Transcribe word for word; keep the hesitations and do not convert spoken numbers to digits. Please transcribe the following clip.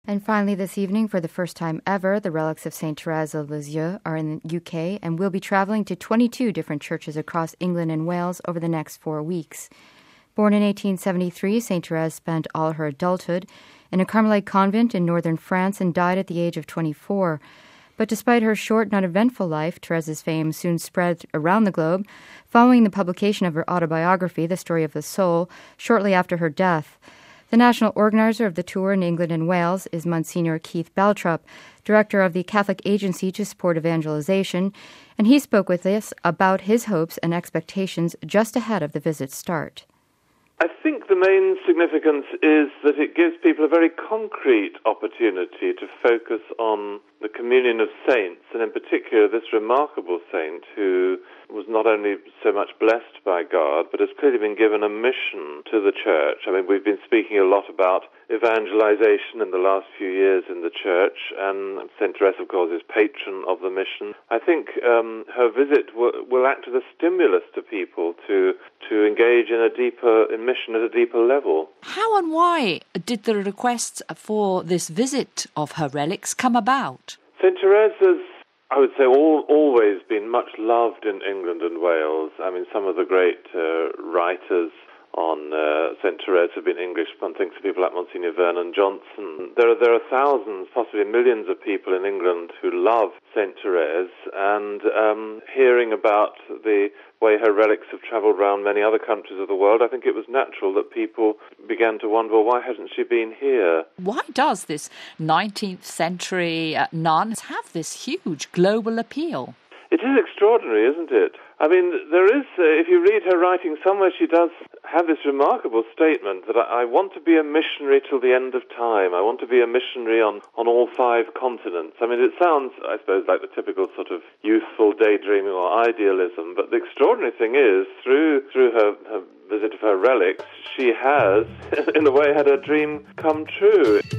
And finally this evening, for the first time ever, the relics of Saint Therese of Lisieux are in the U K and will be traveling to twenty-two different churches across England and Wales over the next four weeks. Born in eighteen seventy-three, Saint Therese spent all her adulthood in a Carmelite convent in northern France and died at the age of twenty-four. But despite her short and uneventful life, Therese's fame soon spread around the globe, following the publication of her autobiography, The Story of the Soul, shortly after her death. The national organizer of the tour in England and Wales is Monsignor Keith Baltrup, director of the Catholic Agency to Support Evangelization, and he spoke with us about his hopes and expectations just ahead of the visit's start. I think the main significance is that it gives people a very concrete opportunity to focus on the communion of saints, and in particular this remarkable saint who was not only so much blessed by God, but has clearly been given a mission to the church. I mean, we've been speaking a lot about evangelization in the last few years in the church, and Saint Therese, of course, is patron of the mission. I think um, her visit will, will act as a stimulus to people to to engage in a deeper in mission at a deeper level. How and why did the request for this visit of her relics come about? Saint Therese has, I would say, all, always been much loved in England and Wales. I mean, some of the great uh, writers on uh, Saint Therese have been English. One thinks of people like Monsignor Vernon Johnson. There are, there are thousands, possibly millions of people in England who love Saint Therese, and um, hearing about the way her relics have travelled around many other countries of the world, I think it was natural that people began to wonder, well, why hasn't she been here? Why does this nineteenth century uh, nun have this huge global appeal? It is extraordinary, isn't it? I mean, there is, uh, if you read her writing somewhere, she does have this remarkable statement that I, I want to be a missionary till the end of time. I want to be a missionary on, on all five continents. I mean, it sounds, I suppose, like the typical sort of youthful daydreaming or idealism, but the extraordinary thing is, through through her, her visit of her relics, she has, in a way, had her dream come true.